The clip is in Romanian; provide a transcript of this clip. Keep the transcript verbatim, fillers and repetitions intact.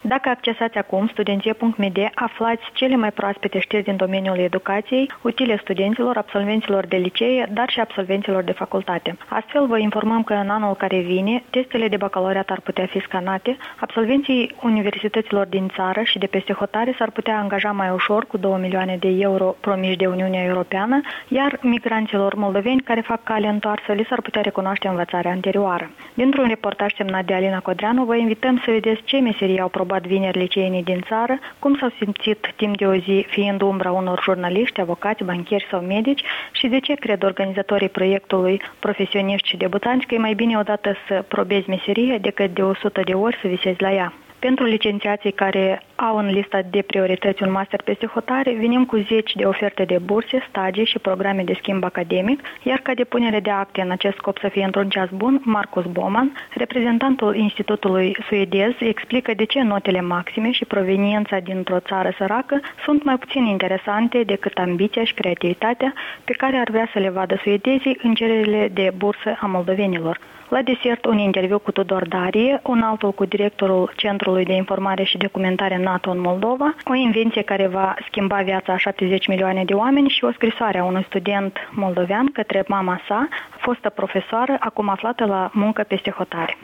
Dacă accesați acum studenție punct m d, aflați cele mai proaspete știri din domeniul educației, utile studenților, absolvenților de licee, dar și absolvenților de facultate. Astfel, vă informăm că în anul care vine, testele de bacalaureat ar putea fi scanate, absolvenții universităților din țară și de peste hotare s-ar putea angaja mai ușor cu două milioane de euro promiși de Uniunea Europeană, iar migranților moldoveni care fac cale întoarsă li s-ar putea recunoaște învățarea anterioară. Dintr-un reportaj semnat de Alina Codreanu, vă invităm să vedeți ce meserii au probat vineri liceenii din țară, cum s-au simțit timp de o zi fiind umbra unor jurnaliști, avocați, bancheri sau medici și de ce cred organizatorii proiectului, profesioniști și debutanți, că e mai bine odată să probezi meserie decât de o sută de ori să visezi la ea. Pentru licențiații care au în lista de priorități un master peste hotare, venim cu zeci de oferte de burse, stagii și programe de schimb academic, iar ca depunere de acte în acest scop să fie într-un ceas bun, Marcus Boman, reprezentantul Institutului suedez, explică de ce notele maxime și proveniența dintr-o țară săracă sunt mai puțin interesante decât ambiția și creativitatea pe care ar vrea să le vadă suedezii în cererile de bursă a moldovenilor. La desert, un interviu cu Tudor Darie, un altul cu directorul Centrului de Informare și Documentare NATO în Moldova, o invenție care va schimba viața a șaptezeci milioane de oameni și o scrisoare a unui student moldovean către mama sa, fostă profesoară, acum aflată la muncă peste hotare.